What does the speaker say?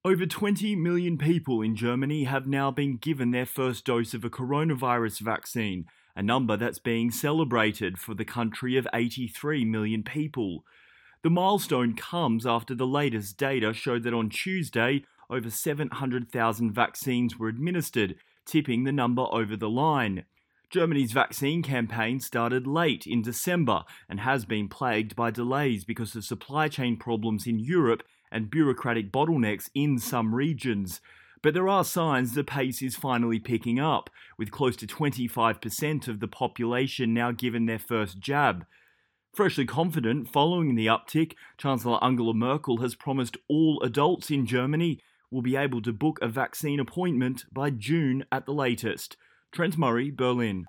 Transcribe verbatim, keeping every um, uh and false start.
Over twenty million people in Germany have now been given their first dose of a coronavirus vaccine, a number that's being celebrated for the country of eighty-three million people. The milestone comes after the latest data showed that on Tuesday, over seven hundred thousand vaccines were administered, tipping the number over the line. Germany's vaccine campaign started late in December and has been plagued by delays because of supply chain problems in Europe and bureaucratic bottlenecks in some regions. But there are signs the pace is finally picking up, with close to twenty-five percent of the population now given their first jab. Freshly confident following the uptick, Chancellor Angela Merkel has promised all adults in Germany will be able to book a vaccine appointment by June at the latest. Trent Murray, Berlin.